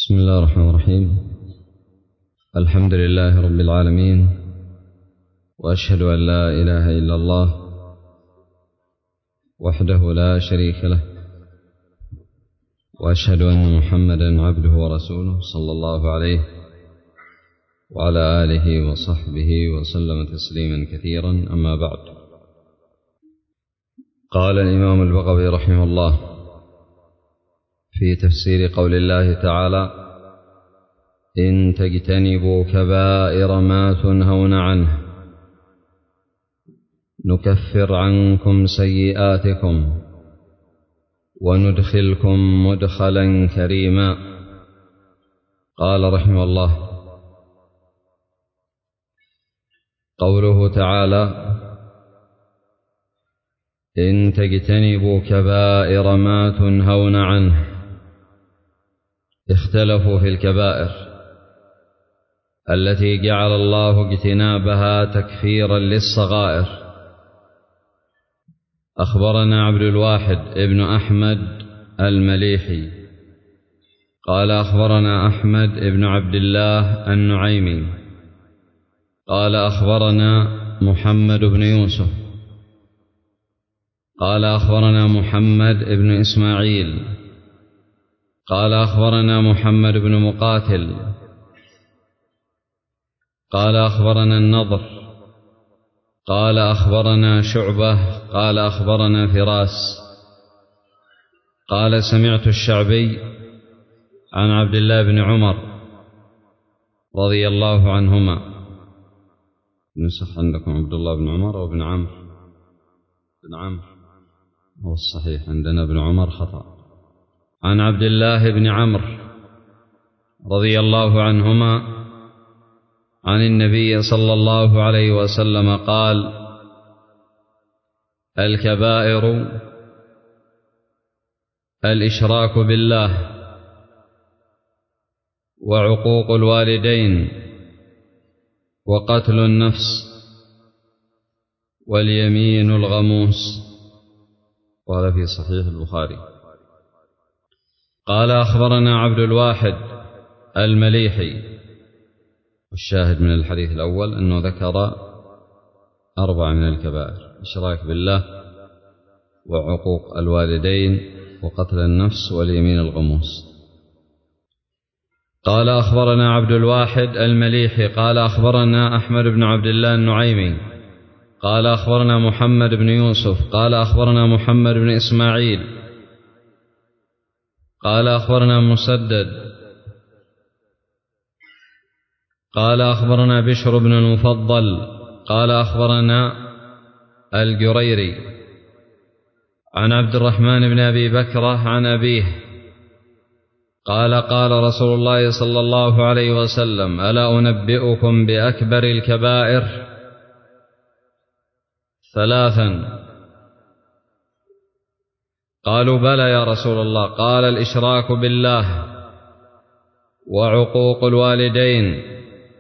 بسم الله الرحمن الرحيم. الحمد لله رب العالمين، وأشهد أن لا إله إلا الله وحده لا شريك له، وأشهد أن محمدا عبده ورسوله صلى الله عليه وعلى آله وصحبه وسلم تسليما كثيرا. أما بعد، قال الإمام البغوي رحمه الله في تفسير قول الله تعالى: إن تجتنبوا كبائر ما تنهون عنه نكفر عنكم سيئاتكم وندخلكم مدخلا كريما. قال رحمه الله: قوله تعالى: إن تجتنبوا كبائر ما تنهون عنه، اختلفوا في الكبائر التي جعل الله اجتنابها تكفيرا للصغائر. أخبرنا عبد الواحد ابن أحمد المليحي قال أخبرنا أحمد ابن عبد الله النعيمي قال أخبرنا محمد بن يوسف قال أخبرنا محمد بن إسماعيل قال أخبرنا محمد بن مقاتل قال أخبرنا النضر قال أخبرنا شعبة قال أخبرنا فراس قال سمعت الشعبي عن عبد الله بن عمر رضي الله عنهما. نسخ عندكم عبد الله بن عمر أو بن عمرو؟ بن عمرو هو الصحيح، عندنا ابن عمر خطأ. عن عبد الله بن عمرو رضي الله عنهما عن النبي صلى الله عليه وسلم قال: الكبائر الإشراك بالله وعقوق الوالدين وقتل النفس واليمين الغموس. قال في صحيح البخاري. قال أخبرنا عبد الواحد المليحي. والشاهد من الحديث الأول أنه ذكر 4 من الكبائر: إشراك بالله وعقوق الوالدين وقتل النفس واليمين الغموس. قال أخبرنا عبد الواحد المليحي قال أخبرنا أحمد بن عبد الله النعيمي قال أخبرنا محمد بن يوسف قال أخبرنا محمد بن إسماعيل قال أخبرنا مسدد قال أخبرنا بشر بن المفضل قال أخبرنا الجريري عن عبد الرحمن بن أبي بكرة عن أبيه قال: قال رسول الله صلى الله عليه وسلم: ألا أنبئكم بأكبر الكبائر 3؟ قالوا: بلى يا رسول الله. قال: الإشراك بالله وعقوق الوالدين.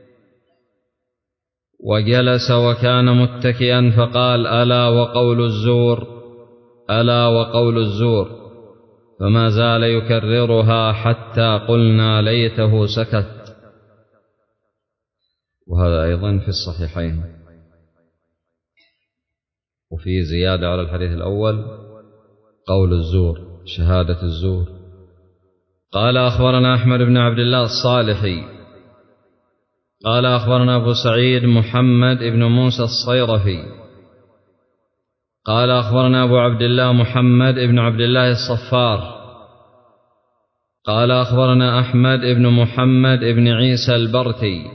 وجلس وكان متكئا فقال: ألا وقول الزور، ألا وقول الزور، فما زال يكررها حتى قلنا ليته سكت. وهذا أيضا في الصحيحين. وفي زيادة على الحديث الأول: قول الزور، شهادة الزور. قال أخبرنا أحمد بن عبد الله الصالحي قال أخبرنا أبو سعيد محمد بن موسى الصيرفي قال أخبرنا أبو عبد الله محمد بن عبد الله الصفار قال أخبرنا أحمد بن محمد بن عيسى البرتي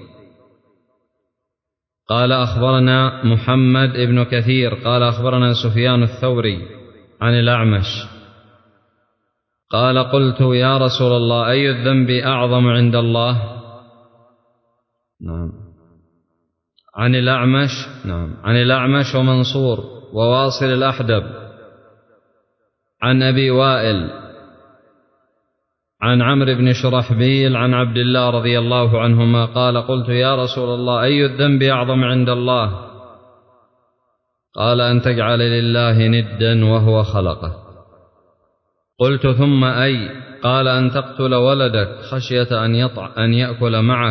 قال أخبرنا محمد بن كثير قال أخبرنا سفيان الثوري عن الأعمش قال: قلت يا رسول الله: أي الذنب أعظم عند الله؟ نعم. عن الأعمش ومنصور وواصل الأحدب عن أبي وائل عن عمرو بن شرحبيل عن عبد الله رضي الله عنهما قال: قلت يا رسول الله: أي الذنب أعظم عند الله؟ قال: أن تجعل لله ندا وهو خلقه. قلت ثم أي؟ قال أن تقتل ولدك خشية أن يأكل معك.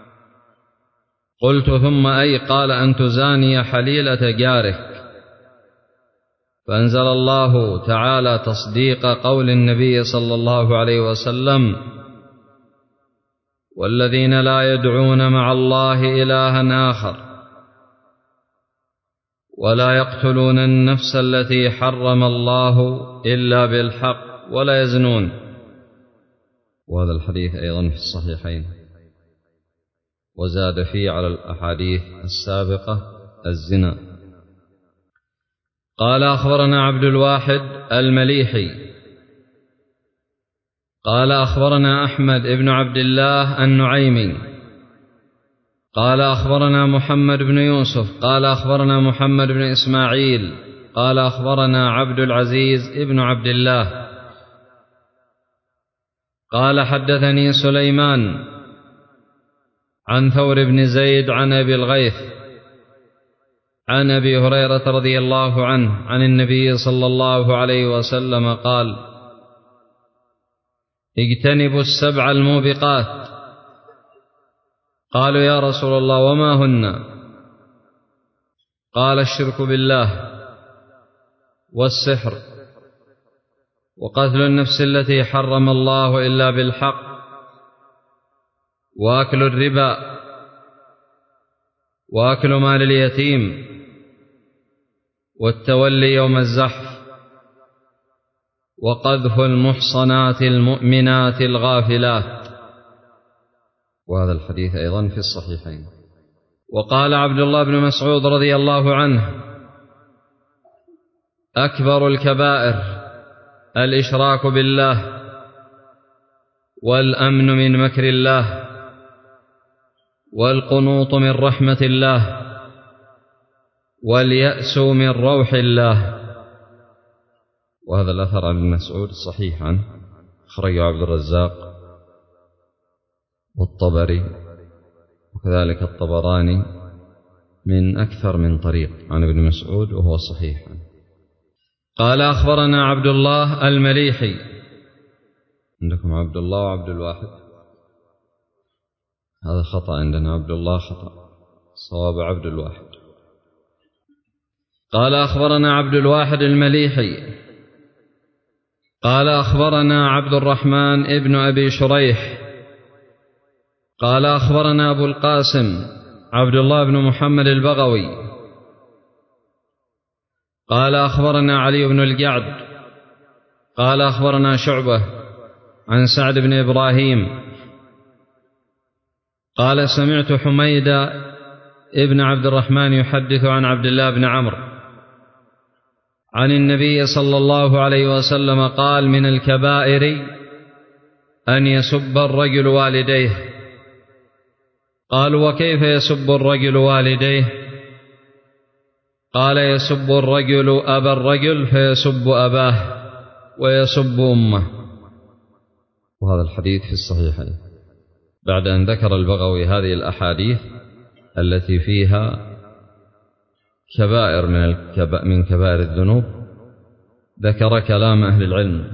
قلت ثم أي؟ قال أن تزاني حليلة جارك. فأنزل الله تعالى تصديق قول النبي صلى الله عليه وسلم: والذين لا يدعون مع الله إلها آخر ولا يقتلون النفس التي حرم الله إلا بالحق ولا يزنون. وهذا الحديث أيضا في الصحيحين، وزاد فيه على الأحاديث السابقة الزنا. قال أخبرنا عبد الواحد المليحي قال أخبرنا أحمد بن عبد الله النعيمي قال أخبرنا محمد بن يوسف قال أخبرنا محمد بن إسماعيل قال أخبرنا عبد العزيز بن عبد الله قال حدثني سليمان عن ثور بن زيد عن أبي الغيث عن أبي هريرة رضي الله عنه عن النبي صلى الله عليه وسلم قال: اجتنبوا السبع الموبقات. قالوا: يا رسول الله وما هن؟ قال: الشرك بالله، والسحر، وقتل النفس التي حرم الله إلا بالحق، وأكل الربا، وأكل مال اليتيم، والتولي يوم الزحف، وقذف المحصنات المؤمنات الغافلات. وهذا الحديث أيضا في الصحيحين. وقال عبد الله بن مسعود رضي الله عنه: أكبر الكبائر الإشراك بالله، والأمن من مكر الله، والقنوط من رحمة الله، واليأس من روح الله. وهذا الأثر عن ابن مسعود صحيح عنه، أخرجه عبد الرزاق والطبري وكذلك الطبراني من أكثر من طريق عن ابن مسعود وهو صحيح عنه. قال أخبرنا عبد الله المليحي. عندكم عبد الله وعبد الواحد، هذا خطأ عندنا، عبد الله خطأ، صواب عبد الواحد. قال أخبرنا عبد الواحد المليحي قال أخبرنا عبد الرحمن ابن أبي شريح قال أخبرنا أبو القاسم عبد الله بن محمد البغوي قال أخبرنا علي بن الجعد قال أخبرنا شعبة عن سعد بن إبراهيم قال سمعت حميد ابن عبد الرحمن يحدث عن عبد الله بن عمرو عن النبي صلى الله عليه وسلم قال: من الكبائر أن يسب الرجل والديه. قالوا: وكيف يسب الرجل والديه؟ قال: يسب الرجل أبا الرجل فيسب أباه ويسب أمه. وهذا الحديث في الصحيحين. بعد أن ذكر البغوي هذه الأحاديث التي فيها كبائر من كبائر الذنوب، ذكر كلام أهل العلم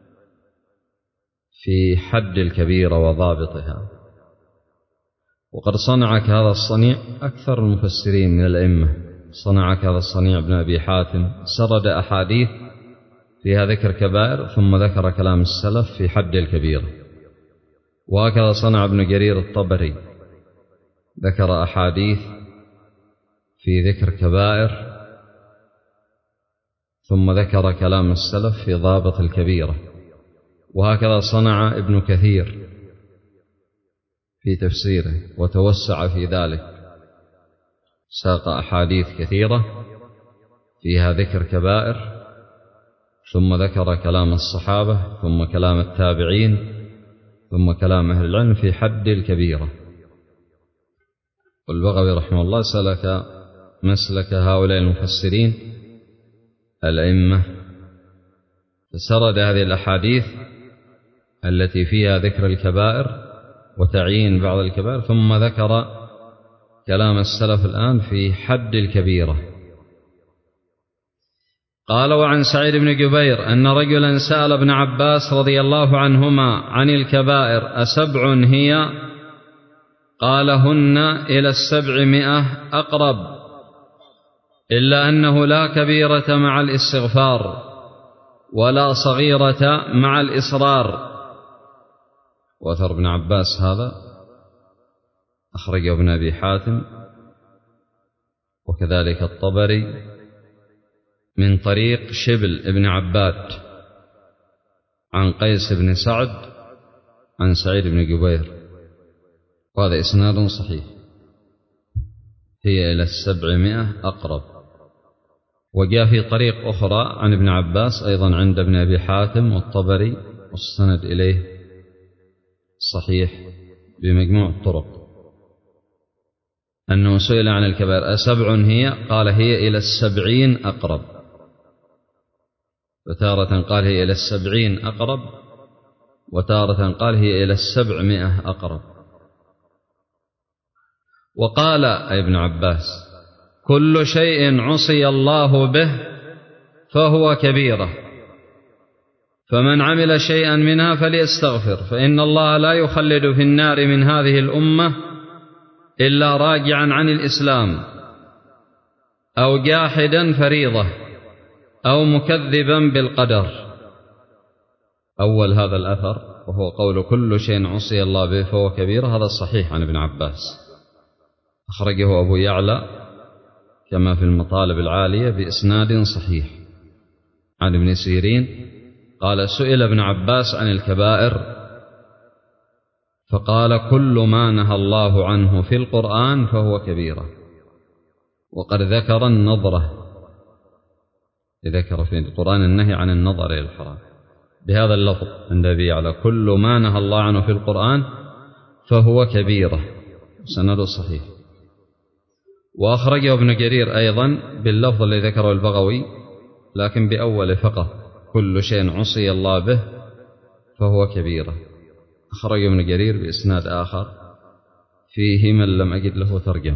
في حد الكبيرة وضابطها. وقد صنعك هذا الصنيع أكثر المفسرين من الأئمة، صنعك هذا الصنيع ابن أبي حاتم، سرد أحاديث فيها ذكر كبائر ثم ذكر كلام السلف في حد الكبيرة. وهكذا صنع ابن جرير الطبري، ذكر أحاديث في ذكر كبائر ثم ذكر كلام السلف في ضابط الكبيرة. وهكذا صنع ابن كثير في تفسيره وتوسع في ذلك، ساق أحاديث كثيرة فيها ذكر كبائر ثم ذكر كلام الصحابة ثم كلام التابعين ثم كلام أهل العلم في حد الكبيرة. والبغوي رحمه الله سلك مسلك هؤلاء المفسرين الأئمة، فسرد هذه الأحاديث التي فيها ذكر الكبائر وتعيين بعض الكبائر ثم ذكر كلام السلف الآن في حد الكبيرة. قال: وعن سعيد بن جبير أن رجلا سأل ابن عباس رضي الله عنهما عن الكبائر: أسبع هي؟ قال: هن إلى 700 أقرب، إلا أنه لا كبيرة مع الاستغفار ولا صغيرة مع الإصرار. وأثر ابن عباس هذا أخرجه ابن أبي حاتم وكذلك الطبري من طريق شبل ابن عباد عن قيس بن سعد عن سعيد بن جبير، وهذا إسناد صحيح. هي إلى 700 أقرب. وجاء في طريق أخرى عن ابن عباس أيضا عند ابن أبي حاتم والطبري، والسند إليه صحيح بمجموع الطرق، أنه سئل عن الكبائر: أسبع هي؟ قال: هي إلى 70 أقرب. وتارة قال: هي إلى 70 أقرب، وتارة قال: هي إلى 700 أقرب. وقال ابن عباس: كل شيء عصي الله به فهو كبيرة، فمن عمل شيئا منها فليستغفر، فإن الله لا يخلد في النار من هذه الأمة إلا راجعا عن الإسلام أو جاحدا فريضة أو مكذبا بالقدر. أول هذا الأثر وهو قول كل شيء عصي الله به فهو كبيرة، هذا صحيح عن ابن عباس، أخرجه أبو يعلى كما في المطالب العالية بإسناد صحيح عن ابن سيرين قال: سئل ابن عباس عن الكبائر فقال: كل ما نهى الله عنه في القرآن فهو كبيرة. وقد ذكر النظرة، ذكر في القرآن النهي عن النظر إلى الحرام بهذا اللفظ عند أبي يعلى: كل ما نهى الله عنه في القرآن فهو كبيرة، سند صحيح. وأخرجه ابن جرير أيضا باللفظ الذي ذكره البغوي لكن بأول فقط: كل شيء عصي الله به فهو كبيرة. أخرجه ابن جرير بإسناد آخر فيه من لم أجد له ترجمة.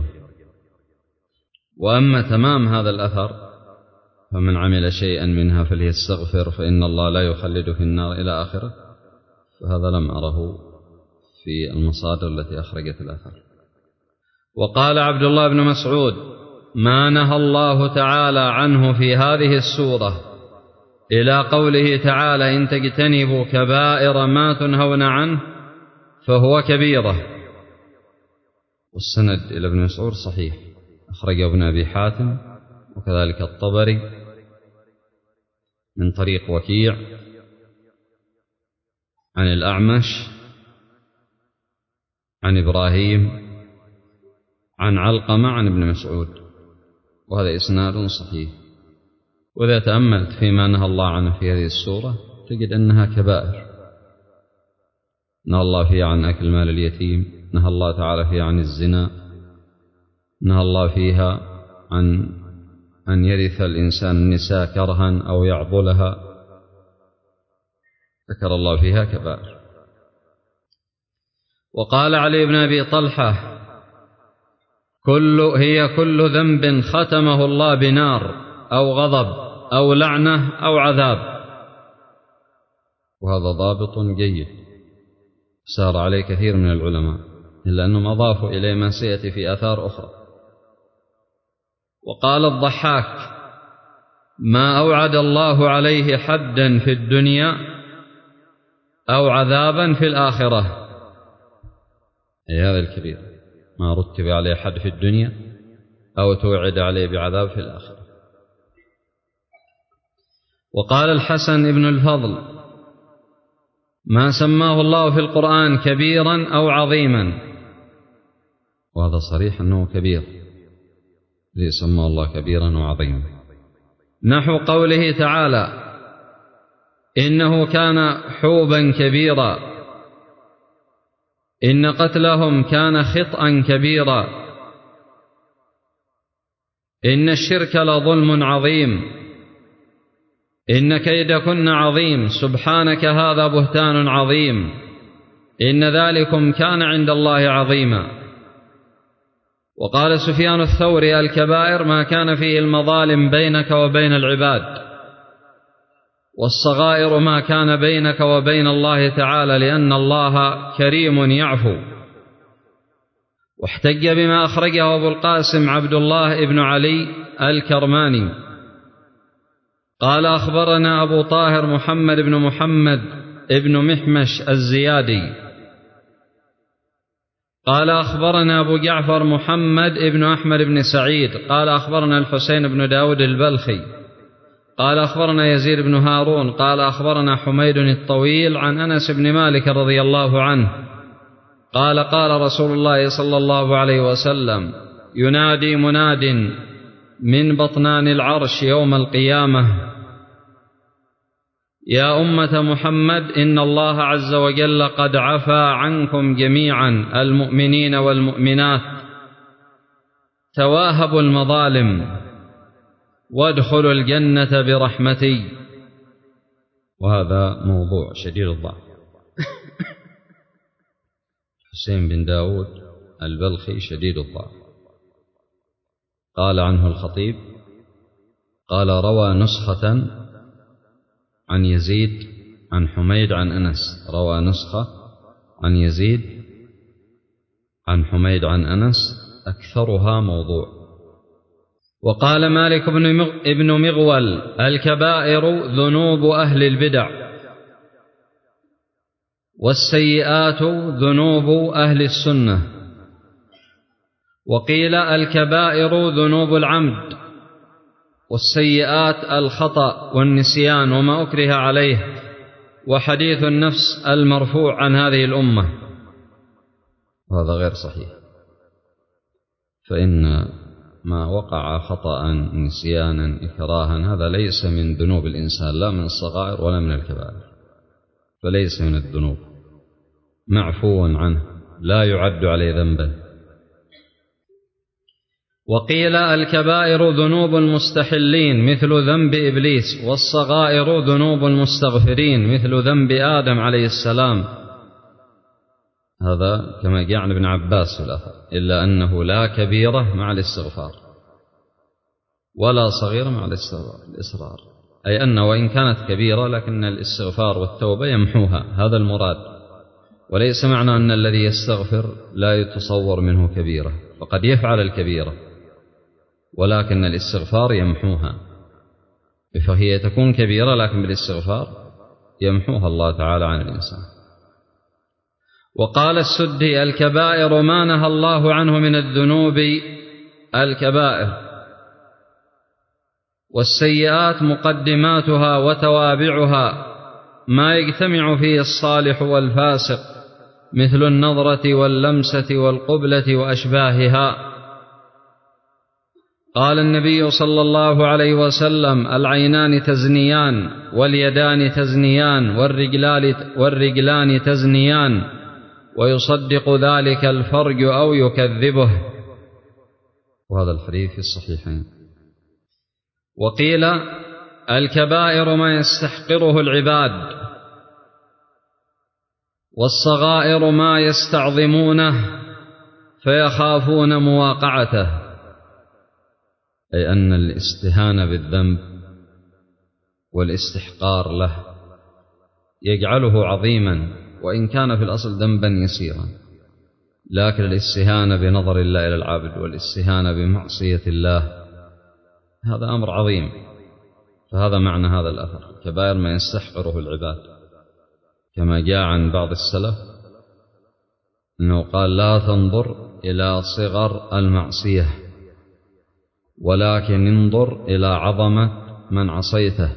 وأما تمام هذا الأثر: فمن عمل شيئا منها فليستغفر فإن الله لا يخلد في النار إلى آخره، فهذا لم أره في المصادر التي أخرجت الأثر. وقال عبد الله بن مسعود: ما نهى الله تعالى عنه في هذه السورة إلى قوله تعالى: إن تجتنبوا كبائر ما تنهون عنه فهو كبيرة. والسند إلى ابن مسعود صحيح، أخرجه ابن أبي حاتم وكذلك الطبري من طريق وكيع عن الأعمش عن إبراهيم عن علقمة عن ابن مسعود، وهذا إسناد صحيح. وإذا تأملت فيما نهى الله عنه في هذه السورة تجد أنها كبائر. نهى الله فيها عن أكل مال اليتيم، نهى الله تعالى فيها عن الزنا، نهى الله فيها عن أن يرث الإنسان النساء كرها أو يعضلها، ذكر الله فيها كبائر. وقال علي بن أبي طلحة: هي كل ذنب ختمه الله بنار أو غضب أو لعنة أو عذاب. وهذا ضابط جيد سار عليه كثير من العلماء، إلا أنهم أضافوا إليه ما سيأتي في آثار أخرى. وقال الضحاك: ما أوعد الله عليه حدا في الدنيا أو عذابا في الآخرة. أي هذا الكبير، ما رتب عليه حد في الدنيا أو توعد عليه بعذاب في الآخرة. وقال الحسن بن الفضل: ما سماه الله في القرآن كبيرا أو عظيما. وهذا صريح أنه كبير، الذي سماه الله كبيرا وعظيما، نحو قوله تعالى: إنه كان حوبا كبيرا، إن قتلهم كان خطأ كبيرا، إن الشرك لظلم عظيم، إن كيدكن عظيم، سبحانك هذا بهتان عظيم، إن ذلكم كان عند الله عظيما. وقال سفيان الثوري: الكبائر ما كان فيه المظالم بينك وبين العباد، والصغائر ما كان بينك وبين الله تعالى، لأن الله كريم يعفو. واحتج بما أخرجه أبو القاسم عبد الله بن علي الكرماني قال أخبرنا أبو طاهر محمد بن محمد ابن محمش الزيادي قال أخبرنا أبو جعفر محمد ابن أحمد بن سعيد قال أخبرنا الحسين بن داود البلخي قال أخبرنا يزيد بن هارون قال أخبرنا حميد الطويل عن أنس بن مالك رضي الله عنه قال قال رسول الله صلى الله عليه وسلم: ينادي مناد من بطنان العرش يوم القيامة: يا أمة محمد، إن الله عز وجل قد عفا عنكم جميعا المؤمنين والمؤمنات، تواهبوا المظالم وادخلوا الجنة برحمتي. وهذا موضوع شديد الضعف. حسين بن داود البلخي شديد الضعف. قال عنه الخطيب قال: روى نسخة عن يزيد عن حميد عن أنس، روى نسخة عن يزيد عن حميد عن أنس، أكثرها موضوع. وقال مالك بن مغول: الكبائر ذنوب أهل البدع، والسيئات ذنوب أهل السنة. وقيل: الكبائر ذنوب العمد، والسيئات الخطأ والنسيان وما أكره عليه، وحديث النفس المرفوع عن هذه الأمة. وهذا غير صحيح، فإن ما وقع خطأ نسيانا إكراها هذا ليس من ذنوب الإنسان، لا من الصغائر ولا من الكبائر، فليس من الذنوب، معفو عنه، لا يعد عليه ذنبا. وقيل: الكبائر ذنوب المستحلين مثل ذنب إبليس، والصغائر ذنوب المستغفرين مثل ذنب آدم عليه السلام. هذا كما جاء عن ابن عباس في الأثر، إلا أنه لا كبيرة مع الاستغفار ولا صغيرة مع الإصرار، أي أنه وإن كانت كبيرة لكن الاستغفار والتوبة يمحوها، هذا المراد. وليس معنى أن الذي يستغفر لا يتصور منه كبيرة، فقد يفعل الكبيرة ولكن الاستغفار يمحوها، فهي تكون كبيرة لكن بالاستغفار يمحوها الله تعالى عن الإنسان. وقال السدي: الكبائر ما نهى الله عنه من الذنوب الكبائر، والسيئات مقدماتها وتوابعها ما يجتمع فيه الصالح والفاسق، مثل النظرة واللمسة والقبلة وأشباهها. قال النبي صلى الله عليه وسلم: العينان تزنيان، واليدان تزنيان، والرجلان تزنيان، ويصدق ذلك الفرج أو يكذبه. وهذا الحديث في الصحيحين. وقيل: الكبائر ما يستحقره العباد، والصغائر ما يستعظمونه فيخافون مواقعته، أي أن الاستهانة بالذنب والاستحقار له يجعله عظيما وإن كان في الأصل ذنبا يسيرا، لكن الاستهانة بنظر الله إلى العبد والاستهانة بمعصية الله هذا أمر عظيم. فهذا معنى هذا الأثر: كبائر ما يستحقره العباد، كما جاء عن بعض السلف أنه قال: لا تنظر إلى صغر المعصية، ولكن انظر إلى عظمة من عصيته.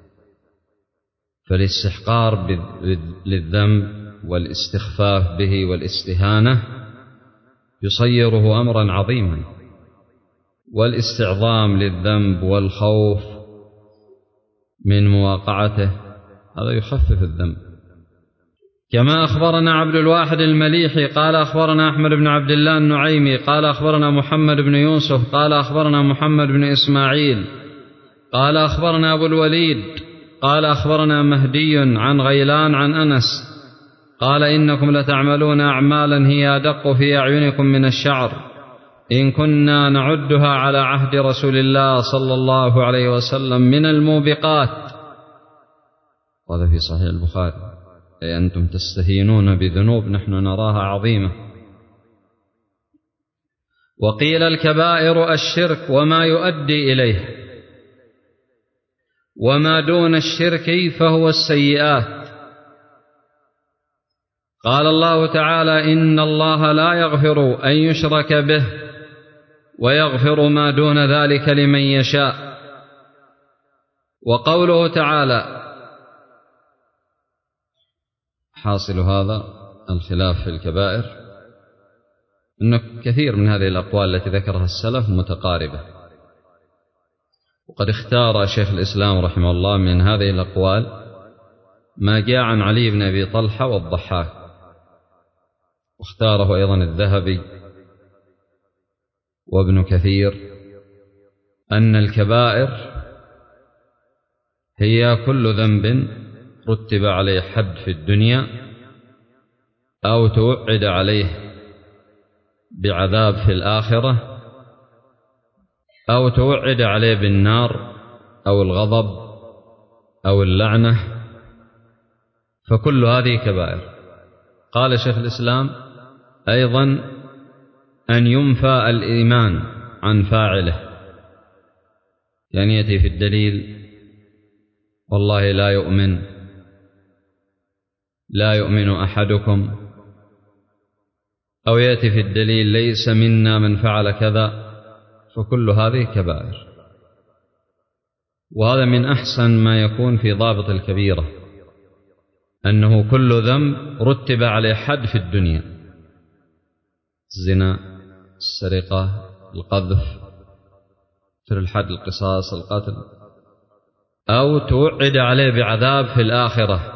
فالاستحقار للذنب والاستخفاف به والاستهانة يصيره أمرا عظيما، والاستعظام للذنب والخوف من مواقعته هذا يخفف الذنب. كما أخبرنا عبد الواحد المليحي قال أخبرنا أحمد بن عبد الله النعيمي قال أخبرنا محمد بن يوسف قال أخبرنا محمد بن إسماعيل قال أخبرنا أبو الوليد قال أخبرنا مهدي عن غيلان عن أنس قال: إنكم لتعملون أعمالا هي أدق في أعينكم من الشعر، إن كنا نعدها على عهد رسول الله صلى الله عليه وسلم من الموبقات. وهذا في صحيح البخاري: أي أنتم تستهينون بذنوب نحن نراها عظيمة. وقيل الكبائر الشرك وما يؤدي إليه، وما دون الشرك فهو السيئات. قال الله تعالى: إن الله لا يغفر أن يشرك به ويغفر ما دون ذلك لمن يشاء. وقوله تعالى: حاصل هذا الخلاف في الكبائر أن كثير من هذه الأقوال التي ذكرها السلف متقاربة، وقد اختار شيخ الإسلام رحمه الله من هذه الأقوال ما جاء عن علي بن أبي طلحة والضحاك، واختاره أيضا الذهبي وابن كثير، أن الكبائر هي كل ذنب رتب عليه حد في الدنيا أو توعد عليه بعذاب في الآخرة أو توعد عليه بالنار أو الغضب أو اللعنة، فكل هذه كبائر. قال شيخ الإسلام أيضا: أن ينفى الإيمان عن فاعله، يعني يأتي في الدليل: والله لا يؤمن أحدكم، أو يأتي في الدليل: ليس منا من فعل كذا، فكل هذه كبائر. وهذا من أحسن ما يكون في ضابط الكبيرة، أنه كل ذنب رتب عليه حد في الدنيا: الزنا، السرقة، القذف، مثل الحد، القصاص، القتل، أو توعد عليه بعذاب في الآخرة: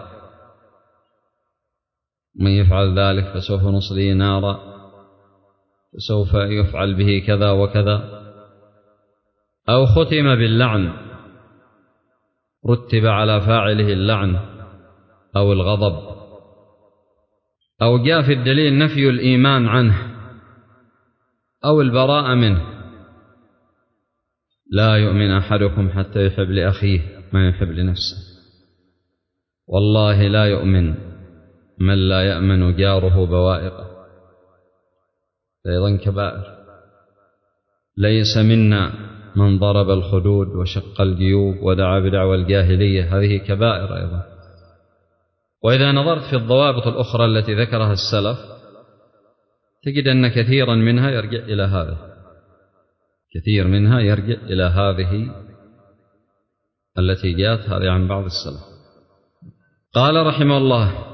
من يفعل ذلك فسوف نصليه نارا، فسوف يفعل به كذا وكذا. أو ختم باللعن، رتب على فاعله اللعن أو الغضب. أو جاء في الدليل نفي الإيمان عنه أو البراءة منه: لا يؤمن أحدكم حتى يحب لأخيه ما يحب لنفسه، والله لا يؤمن من لا يأمن جاره بوائقه. أيضا كبائر. ليس منا من ضرب الخدود وشق الجيوب ودعا بدعوى الجاهلية، هذه كبائر أيضا. وإذا نظرت في الضوابط الأخرى التي ذكرها السلف تجد أن كثيرا منها يرجع إلى هذا، كثير منها يرجع إلى هذه التي جاءت هذه عن بعض السلف. قال رحمه الله: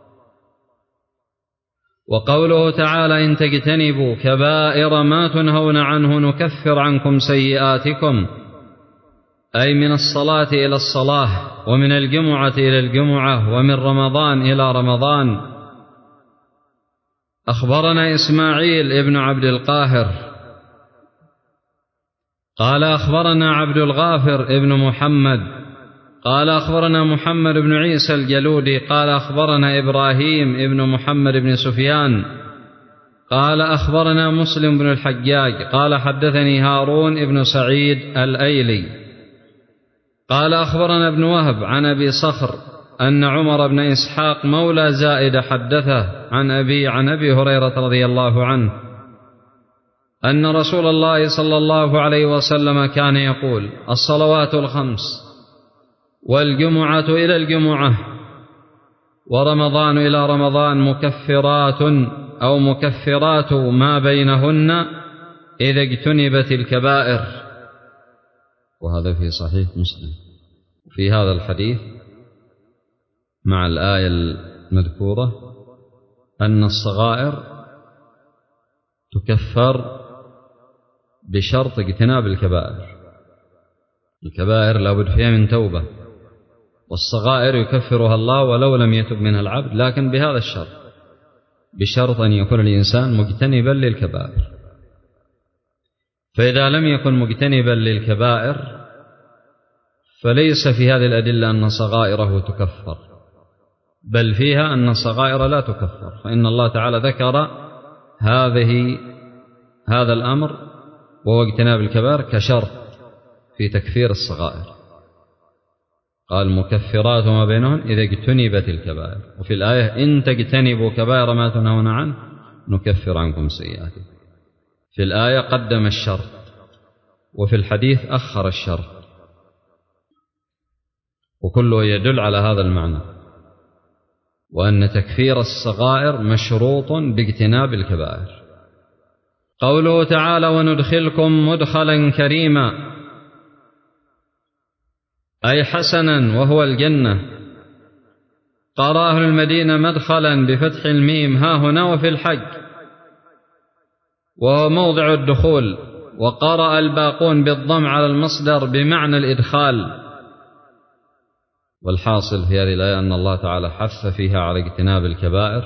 وقوله تعالى: إن تجتنبوا كبائر ما تنهون عنه نكفر عنكم سيئاتكم، أي من الصلاة إلى الصلاة، ومن الجمعة إلى الجمعة، ومن رمضان إلى رمضان. أخبرنا إسماعيل ابن عبد القاهر قال أخبرنا عبد الغافر ابن محمد قال أخبرنا محمد بن عيسى الجلودي قال أخبرنا إبراهيم ابن محمد بن سفيان قال أخبرنا مسلم بن الحجاج قال حدثني هارون ابن سعيد الأيلي قال أخبرنا ابن وهب عن أبي صخر أن عمر بن إسحاق مولى زائد حدثه عن أبي هريرة رضي الله عنه أن رسول الله صلى الله عليه وسلم كان يقول: الصلوات الخمس والجمعة إلى الجمعة ورمضان إلى رمضان مكفرات ما بينهن إذا اجتنبت الكبائر. وهذا في صحيح مسلم. في هذا الحديث مع الآية المذكورة أن الصغائر تكفر بشرط اجتناب الكبائر. الكبائر لا بد فيها من توبة، والصغائر يكفرها الله ولو لم يتب منها العبد، لكن بهذا الشرط، بشرط أن يكون الإنسان مجتنبا للكبائر. فإذا لم يكن مجتنبا للكبائر فليس في هذه الأدلة أن صغائره تكفر، بل فيها أن الصغائر لا تكفر، فإن الله تعالى ذكر هذا الأمر وهو اجتناب الكبائر كشرط في تكفير الصغائر. قال مكفرات ما بينهن إذا اجتنبت الكبائر، وفي الآية إن تجتنبوا كبائر ما تنهون عنه نكفر عنكم سيئاتكم. في الآية قدم الشرط، وفي الحديث أخر الشرط، وكله يدل على هذا المعنى، وأن تكفير الصغائر مشروط باجتناب الكبائر. قوله تعالى وندخلكم مدخلا كريما، أي حسنا وهو الجنة. قرأ أهل المدينة مدخلا بفتح الميم ها هنا وفي الحج، وهو موضع الدخول، وقرأ الباقون بالضم على المصدر بمعنى الإدخال. والحاصل في هذه الآية أن الله تعالى حث فيها على اجتناب الكبائر،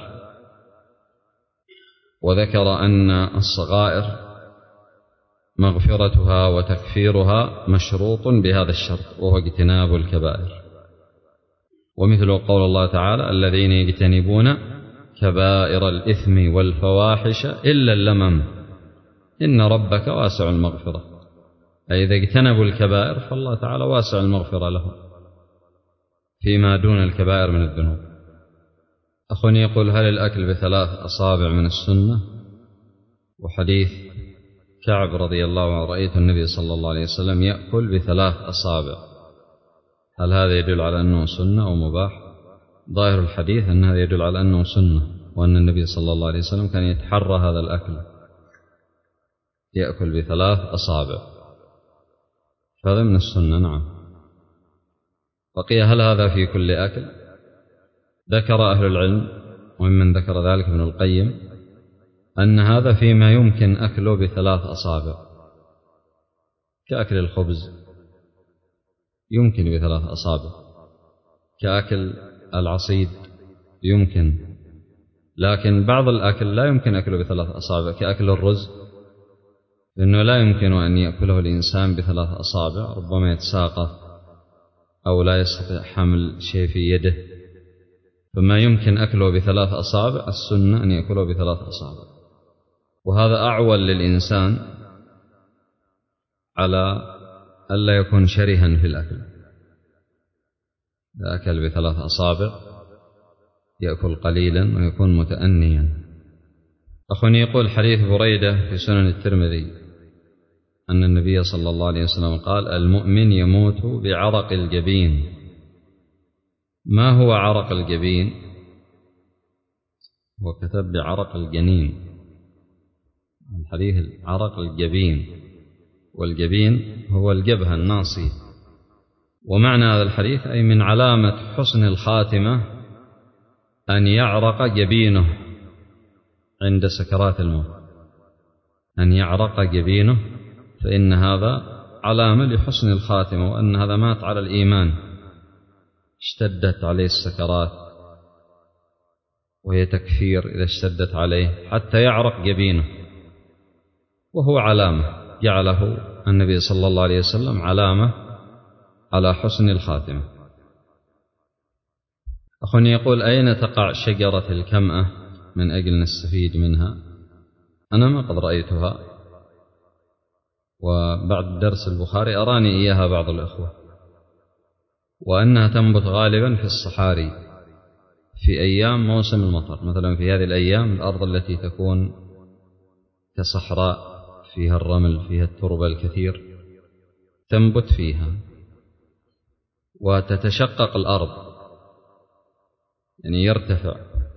وذكر أن الصغائر مغفرتها وتكفيرها مشروط بهذا الشرط، وهو اجتناب الكبائر. ومثل قول الله تعالى الذين يجتنبون كبائر الإثم والفواحش إلا اللمم إن ربك واسع المغفرة، أي إذا اجتنبوا الكبائر فالله تعالى واسع المغفرة لهم فيما دون الكبائر من الذنوب. أخوني يقول هل الأكل بثلاث أصابع من السنة؟ وحديث كعب رضي الله عنه رأيت النبي صلى الله عليه وسلم يأكل بثلاث أصابع، هل هذا يدل على أنه سنة أو مباح؟ ظاهر الحديث أن هذا يدل على أنه سنة، وأن النبي صلى الله عليه وسلم كان يتحرى هذا الأكل، يأكل بثلاث أصابع، فهذا من السنة. نعم. بقي هل هذا في كل أكل؟ ذكر أهل العلم ومن ذكر ذلك ابن القيم أن هذا فيما يمكن أكله بثلاث أصابع، كأكل الخبز يمكن بثلاث أصابع، كأكل العصيد يمكن، لكن بعض الأكل لا يمكن أكله بثلاث أصابع، كأكل الرز، لأنه لا يمكن أن يأكله الإنسان بثلاث أصابع، ربما يتساقط أو لا يستطيع حمل شيء في يده، فما يمكن أكله بثلاث أصابع السنة أن يأكله بثلاث أصابع، وهذا أعول للإنسان على ألا يكون شرها في الأكل. إذا أكل بثلاث أصابع يأكل قليلا ويكون متأنيا. أخوني يقول حديث بريدة في سنن الترمذي أن النبي صلى الله عليه وسلم قال المؤمن يموت بعرق الجبين. ما هو عرق الجبين؟ وكتب بعرق الجنين، الحديث عرق الجبين، والجبين هو الجبهة الناصية. ومعنى هذا الحديث أي من علامة حسن الخاتمة أن يعرق جبينه عند سكرات الموت، أن يعرق جبينه، فإن هذا علامة لحسن الخاتمة، وأن هذا مات على الإيمان، اشتدت عليه السكرات وهي تكفير إذا اشتدت عليه حتى يعرق جبينه، وهو علامة جعله النبي صلى الله عليه وسلم علامة على حسن الخاتمة. أخوني يقول أين تقع شجرة الكمأة من أجل نستفيد منها؟ أنا ما قد رأيتها، وبعد درس البخاري أراني إياها بعض الأخوة، وأنها تنبت غالبا في الصحاري في أيام موسم المطر، مثلا في هذه الأيام الأرض التي تكون كصحراء فيها الرمل فيها التربة الكثير تنبت فيها، وتتشقق الأرض يعني يرتفع،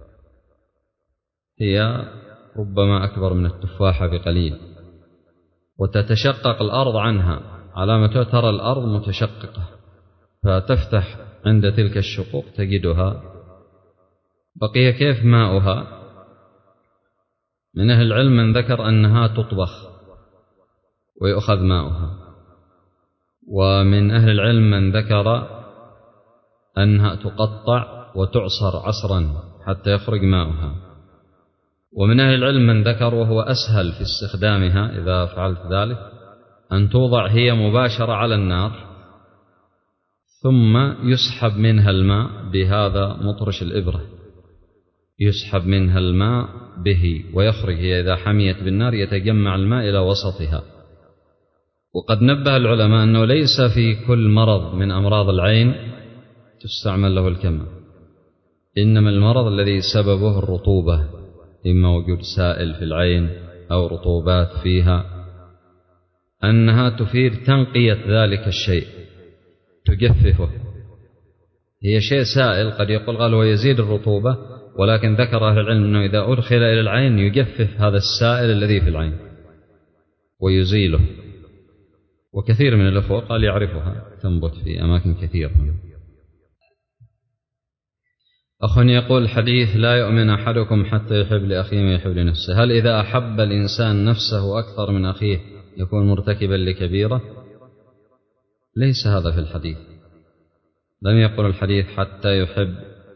هي ربما أكبر من التفاحة بقليل، وتتشقق الأرض عنها، علامة ترى الأرض متشققة، فتفتح عند تلك الشقوق تجدها. بقي كيف ماؤها؟ من أهل العلم من ذكر أنها تطبخ ويؤخذ ماؤها، ومن أهل العلم من ذكر أنها تقطع وتعصر عصرا حتى يخرج ماؤها، ومن أهل العلم من ذكر وهو أسهل في استخدامها إذا فعلت ذلك أن توضع هي مباشرة على النار، ثم يسحب منها الماء بهذا مطرش الإبرة، يسحب منها الماء به ويخرج، هي إذا حميت بالنار يتجمع الماء إلى وسطها. وقد نبه العلماء أنه ليس في كل مرض من أمراض العين تستعمل له الكمة. إنما المرض الذي سببه الرطوبة، إما وجود سائل في العين أو رطوبات فيها، أنها تفيد تنقية ذلك الشيء، تجففه. هي شيء سائل قد يقول قال ويزيد الرطوبة، ولكن ذكر أهل العلم أنه إذا أدخل إلى العين يجفف هذا السائل الذي في العين ويزيله. وكثير من الأخوة قال يعرفها، تنبت في أماكن كثيرة. أخ يقول حديث لا يؤمن أحدكم حتى يحب لأخيه ما يحب لنفسه، هل إذا أحب الإنسان نفسه أكثر من أخيه يكون مرتكبا لكبيرة؟ ليس هذا في الحديث. لم يقل الحديث حتى يحب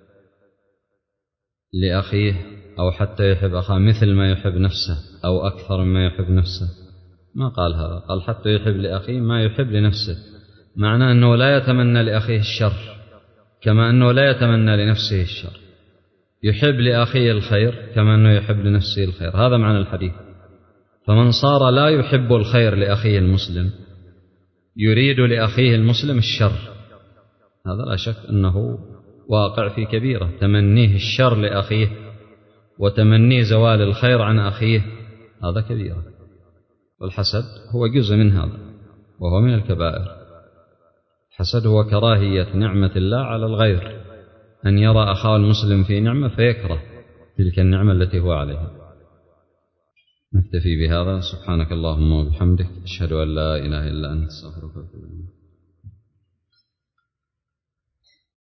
لأخيه أو حتى يحب أخاه مثل ما يحب نفسه أو أكثر مما يحب نفسه، ما قال هذا. قال حتى يحب لأخيه ما يحب لنفسه، معناه أنه لا يتمنى لأخيه الشر كما أنه لا يتمنى لنفسه الشر، يحب لأخيه الخير كما أنه يحب لنفسه الخير. هذا معنى الحديث. فمن صار لا يحب الخير لأخيه المسلم، يريد لأخيه المسلم الشر، هذا لا شك أنه واقع في كبيرة. تمنيه الشر لأخيه وتمنيه زوال الخير عن أخيه هذا كبيرة، والحسد هو جزء من هذا وهو من الكبائر. الحسد هو كراهية نعمة الله على الغير، أن يرى أخاه المسلم في نعمة فيكره تلك النعمة التي هو عليها. نكتفي بهذا. سبحانك اللهم وبحمدك، أشهد أن لا إله إلا أنت، أستغفرك وأتوب إليك.